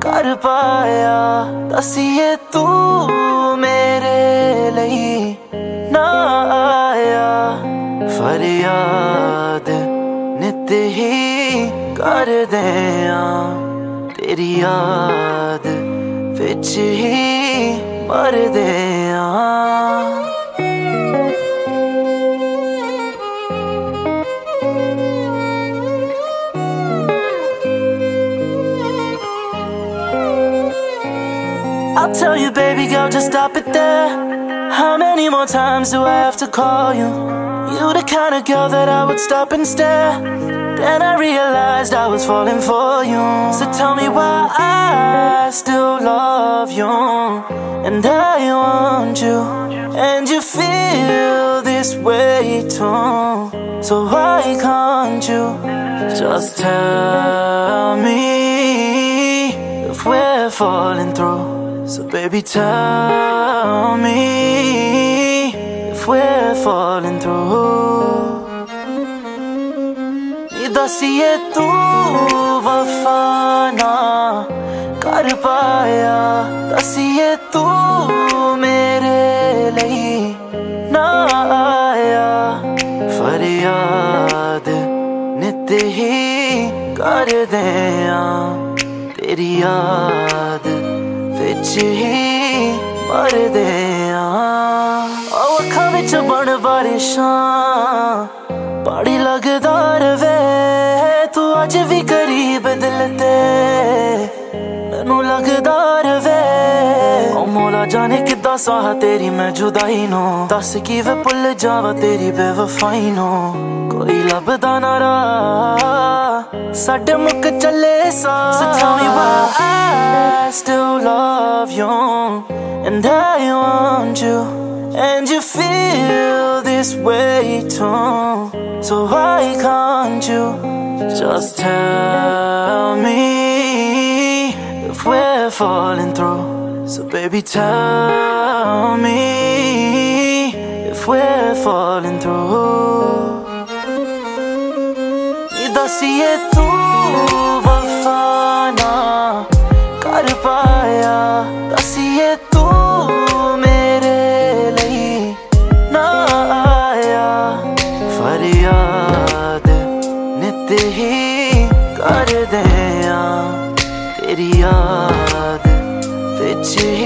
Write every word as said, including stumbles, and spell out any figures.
कर पाया। दसिए तू मेरे लिए ना आया, फरियाद नित ही कर दिया। तेरी याद विच ही मर दिया। I'll tell you, baby girl, just stop it there. How many more times do I have to call you? You the kind of girl that I would stop and stare. Then I realized I was falling for you. So tell me why I still love you, and I want you, and you feel this way too. So why can't you just tell me if we're falling through? So baby, tell me if we're falling through. दसिए तू वफा ना कर पाया। दसिए तू मेरे लिए ना आया, फरियाद नित ही कर दिया। तेरी याद विच ही मर दिया। ओ अखां विच बन बारिशां, पाड़ी लगदा रवे। तू अज भी करीब दिल ते मैनू लगदा रवे। ओ मौला जाने किद्दां साह तेरी मैं जुदाई नो। दस किवें भुल जावां तेरी बेवफाई नो। कोई लभदा ना राह साडे मुक चले सा। So tell me why I still love you, and I want you, and you feel this way too. So why can't you just tell me if we're falling through? So baby, tell me if we're falling through. दसिए तू वफा ना कर पाया। दसिए तू मेरे लिए ना आया, फरियाद नित ही कर दिया। तेरी याद विच ही